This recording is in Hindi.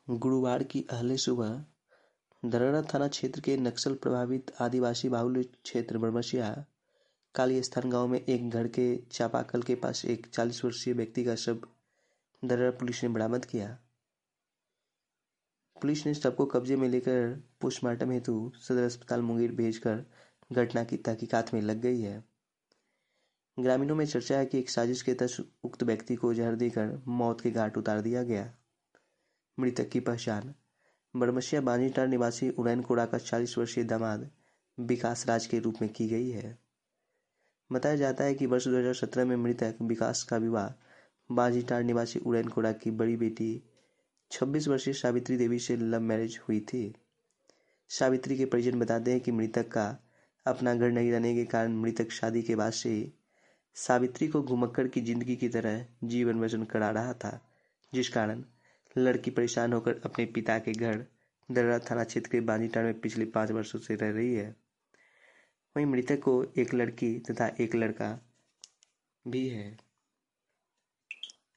गुरुवार की अहले सुबह दर्रा थाना क्षेत्र के नक्सल प्रभावित आदिवासी बाहुल्य क्षेत्र बरमसिया कालीस्थान गांव में एक घर के चापाकल के पास एक 40 वर्षीय व्यक्ति का शव दर्रा पुलिस ने बरामद किया। पुलिस ने शव को कब्जे में लेकर पोस्टमार्टम हेतु सदर अस्पताल मुंगेर भेजकर घटना की तहकीकात में लग गई है। ग्रामीणों में चर्चा है कि एक साजिश के तहत उक्त व्यक्ति को जहर देकर मौत के घाट उतार दिया गया। मृतक की पहचान बरमसिया बांजीटार निवासी उड़ैनकोड़ा का 40 वर्षीय दामाद विकास राज के रूप में की गई है। बताया जाता है कि वर्ष 2017 में मृतक विकास का विवाह बांजीटार निवासी उड़ैनकोड़ा की बड़ी बेटी 26 वर्षीय सावित्री देवी से लव मैरिज हुई थी। सावित्री के परिजन बताते हैं कि मृतक का अपना घर नहीं रहने के कारण मृतक शादी के बाद से सावित्री को घुमक्कड़ की जिंदगी की तरह जीवन व्रजन करा रहा था, जिस कारण लड़की परेशान होकर अपने पिता के घर दर्रा थाना क्षेत्र के बांजीटार में पिछले 5 वर्षों से रह रही है। वहीं मृतक को एक लड़की तथा एक लड़का भी है।